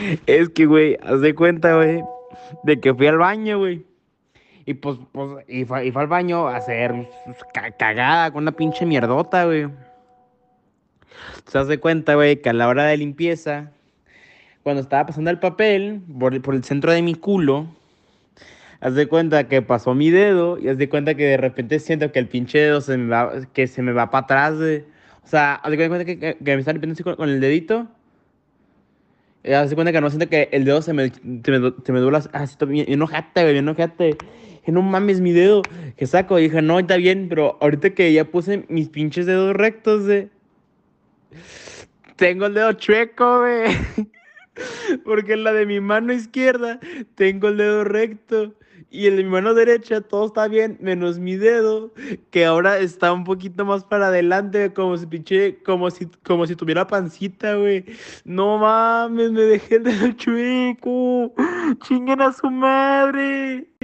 Es que, güey, haz de cuenta, güey, de que fui al baño, güey. Y fue al baño a hacer cagada con una pinche mierdota, güey. Se haz de cuenta, güey, que a la hora de limpieza, cuando estaba pasando el papel por el centro de mi culo, haz de cuenta que pasó mi dedo y haz de cuenta que de repente siento que el pinche dedo que se me va para atrás, güey. O sea, haz de cuenta que me está limpiando así con el dedito. Haz de cuenta que no siento que el dedo se me dobla así, bien enojate, güey, bien enojate. Que no mames mi dedo. Que saco, y dije, no, está bien, pero ahorita que ya puse mis pinches dedos rectos, tengo el dedo chueco, güey. Porque en la de mi mano izquierda tengo el dedo recto. Y el de mi mano derecha todo está bien, menos mi dedo, que ahora está un poquito más para adelante, como si tuviera pancita, güey. No mames, me dejé el dedo chueco. Chinguen a su madre.